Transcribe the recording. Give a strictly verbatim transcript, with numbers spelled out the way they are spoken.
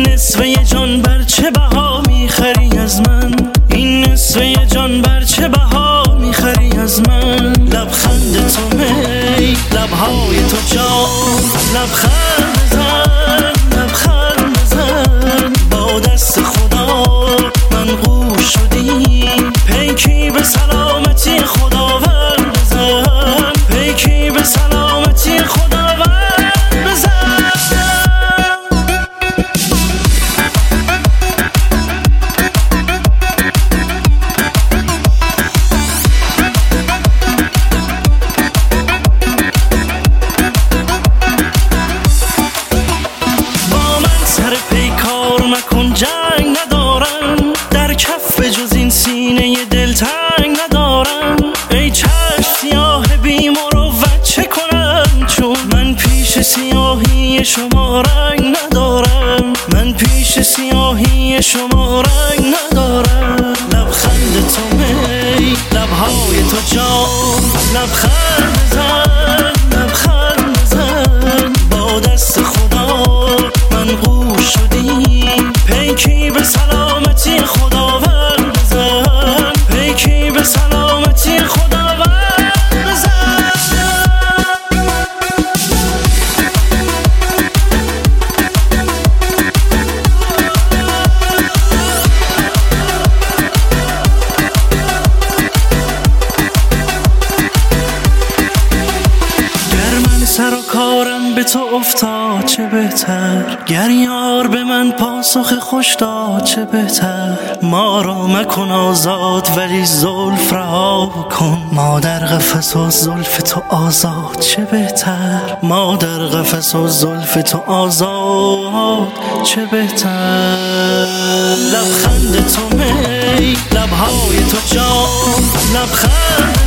این نصفه جان بر چه بها میخری از من؟ این نصفه جان بر چه بها میخری از من؟ لبخند تو می، لبهای تو جان، لبخند بزن، لبخند بزن. با دست خدا منقوش شدی، پیکی به سلامتی خداوند بزن، پیکی به سلامتی خداوند بزن. با من سر پیکار مکن، جنگ ندارم، در کف جز این سینه دلتنگ ندارم. ای چشم سیاه بی مروت چه کنم، چون من پیش سیاهی شما رنگ ندارم، من پیش سیاهی شما رنگ ندارم. لبخند تو می، لبهای تو جان، لبخند بزن، لبخند بزن. با دست خدا منقوش شدی، پیکی به سلامتی خداوند بزن، پیکی به سلامتی خداوند بزن. سر و کارم به تو افتاد چه بهتر، گر یار به من پاسخ خوش داد چه بهتر. ما را مکن آزاد ولی زلف رها کن، ما در قفس و زلف تو آزاد چه بهتر، ما در قفس و زلف تو آزاد چه بهتر. لبخند تو می، لبهای تو جان، لبخند